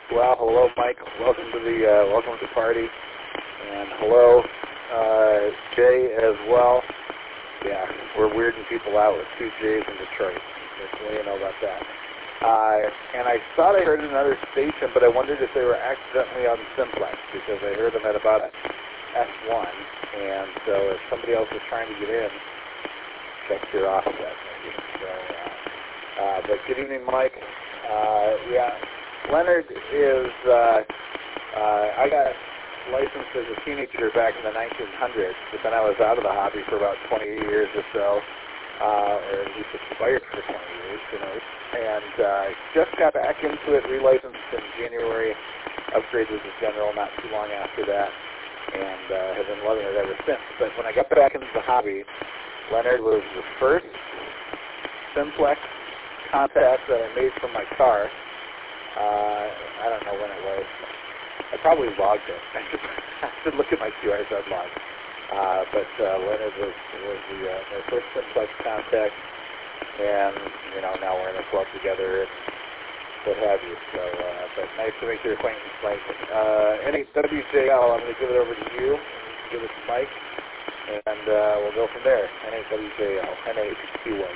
Well, hello, Mike. Welcome to the party, and hello, Jay as well. Yeah, we're weirding people out with 2 J's in Detroit. Just so you know about that. And I thought I heard another station, but I wondered if they were accidentally on Simplex because I heard them at about S1, and so if somebody else was trying to get in, check your offset maybe. So, but good evening, Mike. Yeah, Leonard is. I got licensed as a teenager back in the 1900s, but then I was out of the hobby for about 20 years or so, or at least expired for 20 years, you know, and just got back into it, relicensed in January, upgraded as a general not too long after that, and have been loving it ever since. But when I got back into the hobby, Leonard was the first Simplex contact that I made from my car. I don't know when it was. I probably logged it. I should look at my QRZ log. But Leonard was my first Simplex contact, and you know now we're in a club together and what have you. So, but nice to make your acquaintance, Mike. NAWJL, I'm going to give it over to you. Give it to Mike, and we'll go from there. NAWJL, NAQY.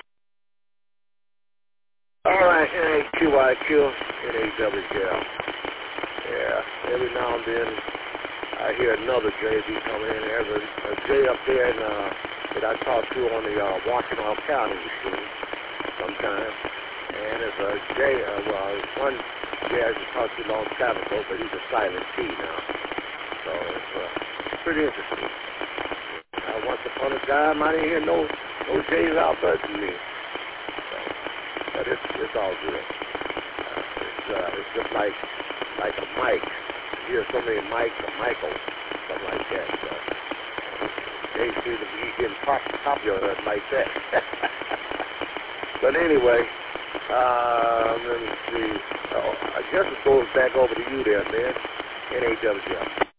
All right, NAQYQ, NAWJL. Yeah, every now and then I hear another JV come in. There's a J up there in, that I talk to on the Washington County machine sometimes. And there's a J, one J I just talked to a long time ago, but he's a silent T now. So it's pretty interesting. Once upon a time, I didn't hear no J's out there to me. So, but it's all good. It's just like a Mike. You hear so many Mikes or Michael, something like that. They seem to be getting popular like that. But anyway, let me see. I guess it goes back over to you there, man. NAWJL.